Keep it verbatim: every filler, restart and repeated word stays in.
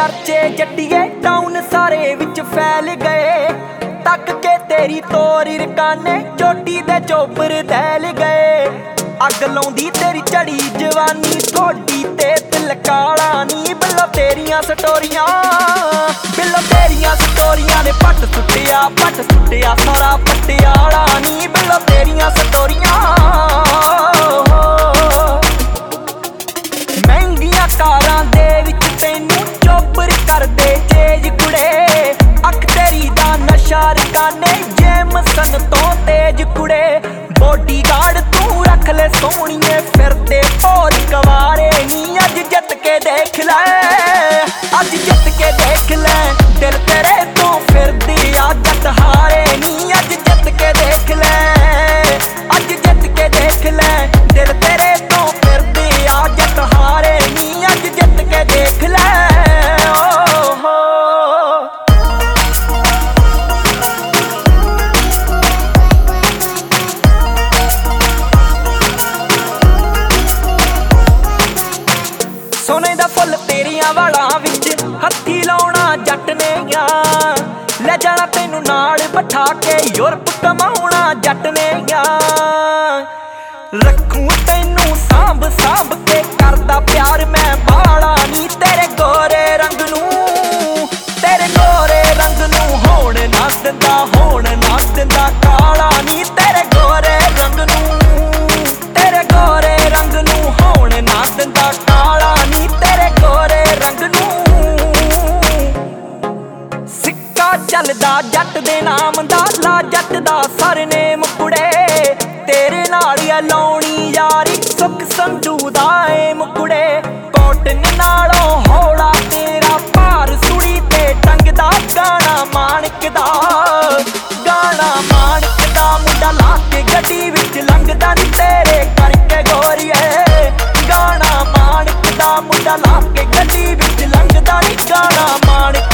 चर्चे जट्टिए टाउन सारे विच फैल गए। तक के तेरी तोरी रकाने चोटी दे चोपर दैल गए। अग लाउंदी तेरी चढ़ी जवानी थोड़ी ते दिल काला नी। बिल्लो तेरियां स्टोरियां बिल्लो तेरियां स्टोरियां ने पट सुट्टिया पट सुट्टिया सारा पटियाला नी। बिल्लो तेरियां स्टोरियां महंगियां कारां दे विच तैनू चोपर कर दे चेज कुड़े। अख तेरी दा नशा रकाने जेमसन तो तेज कुड़े। बॉडी गार्ड तू रख ले सोहणीए फिरदे भोर कवारे नी। अज जित के देख ले अज जित के देख ले दिल तेरे तो फिरदी आ जट हारे नी। अज जित के देख ले अज जित के देख ले दिल तेरे तो फिरदी आ जट हारे नी। अज जित के देख ले ओ हो। सोने दा फुल तेरियां वालां विच हत्थी लाउणा जट ने आ। ले जाना तैनू नाल बिठा के यूरप कमाउणा जट ने आ। रखूं तैनू सांभ सांभ के करदा प्यार मैं बाला नी। तेरे गोरे रंग नू तेरे गोरे रंग नू होण ना दिंदा होण ना दिंदा काला नी। तेरे गोरे रंग नू तेरे गोरे रंग नू होण ना दिंदा काला नी। तेरे गोरे रंग नू सिक्का चलदा जट दे नाम दा ला जट दा सरनेम कुड़े। तेरे नाल लाउणी यारी सुख संधू दा ए मुकुड़े। कोटन नालों हौला तेरा भार सुड़ी ते टंगदा गाना माणक दा गाना माणक दा। मुंडा ला के गड्डी विच लंघदा नी तेरे करके गोरीए। गाना माणक दा मुंडा ला के गड्डी विच लंघदा नी गाना माणक